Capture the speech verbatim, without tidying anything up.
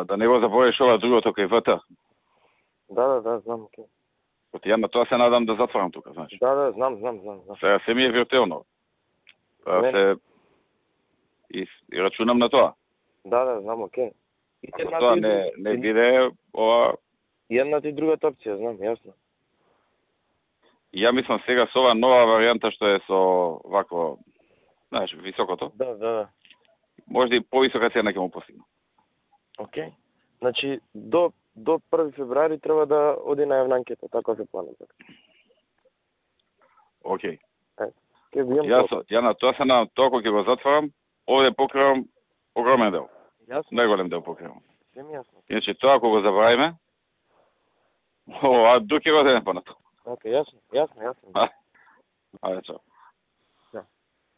да, да не го забориш ова другото кај ВТ. Да, да, да, знам, окей. Оти ја на тоа се надам да затворам тука, значи. Да, да, знам, знам, знам, знам. Сега се ми е виртуелно. Па се и, и рачунам на тоа. Да, да, знам, окей. И ако тоа не, не биде ова... Едната и другата опција, знам, јасно. Ја мислам сега со ова нова варијанта што е со вако, знаеш, високото. Да, да, да. Може и повисока цена ќе му постигне. Окей. Значи до до први февруари треба да оди на јавна анкета, така се планува. Окей. Е, ќе го Јас ја на тоа се на тоа кога ќе го затварам, овде покривам огромен дел. Јасно. Најголем дел покривам. Се ми јасно. Иначе тоа кога го забравиме, о, а дуке го денем понатаму. Окей, јасно, јасно, јасно. Ајде, чао.